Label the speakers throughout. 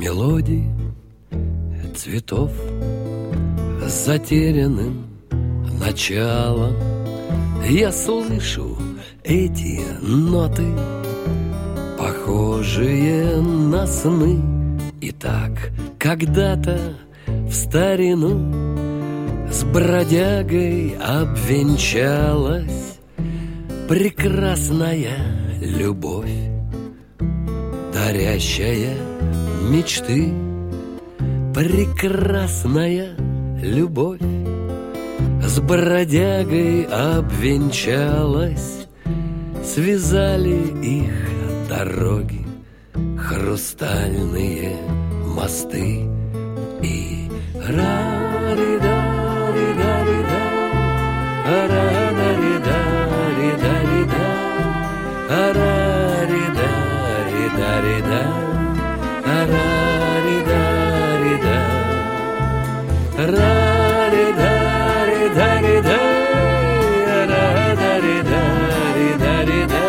Speaker 1: мелодий цветов с затерянным началом. Я слышу эти ноты, похожие на сны. И так когда-то в старину с бродягой обвенчалась прекрасная любовь, дарящая мечты. Прекрасная любовь с бродягой обвенчалась, связали их дороги, хрустальные мосты. И ра-ри-да-ри-да-ри-да, ра-ри-да-ри-да-ри-да, ра-ри-да-ри-да-ри-да, ра-ри-да-ри-да, ра-ри-да-ри-да-ри-да, ра-ри-да-ри-да-ри-да,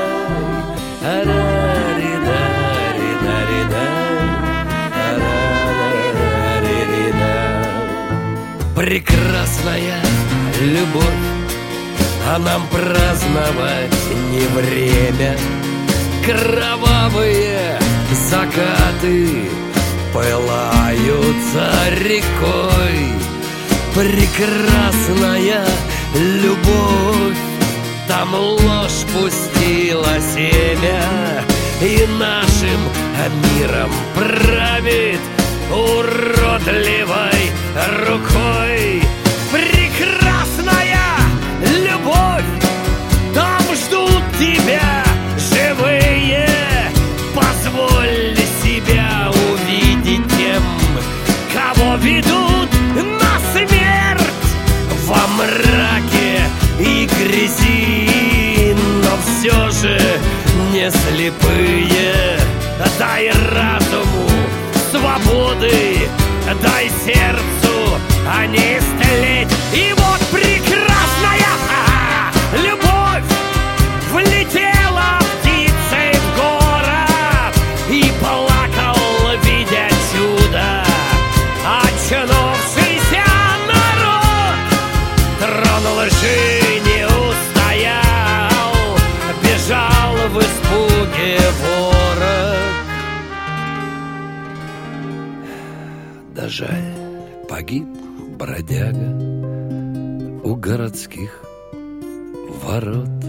Speaker 1: прекрасная любовь, а нам праздновать не время. Кровавые закаты пылаются рекой. Прекрасная любовь, там ложь пустила семя, и нашим миром правит уродливой рукой. Прекрасная любовь, там ждут тебя живые. Позволь себя увидеть тем, кого ведут на смерть во мраке и грязи, но все же не слепые. Дай разуму свободы, дай сердцу, а не истлеть. И вот прекрасная любовь влетела птицей в город и плакал, видя чудо, очнувшийся народ. Трон лжи не устоял, бежал в испуге ворог. Да жаль, погиб бродяга у городских ворот.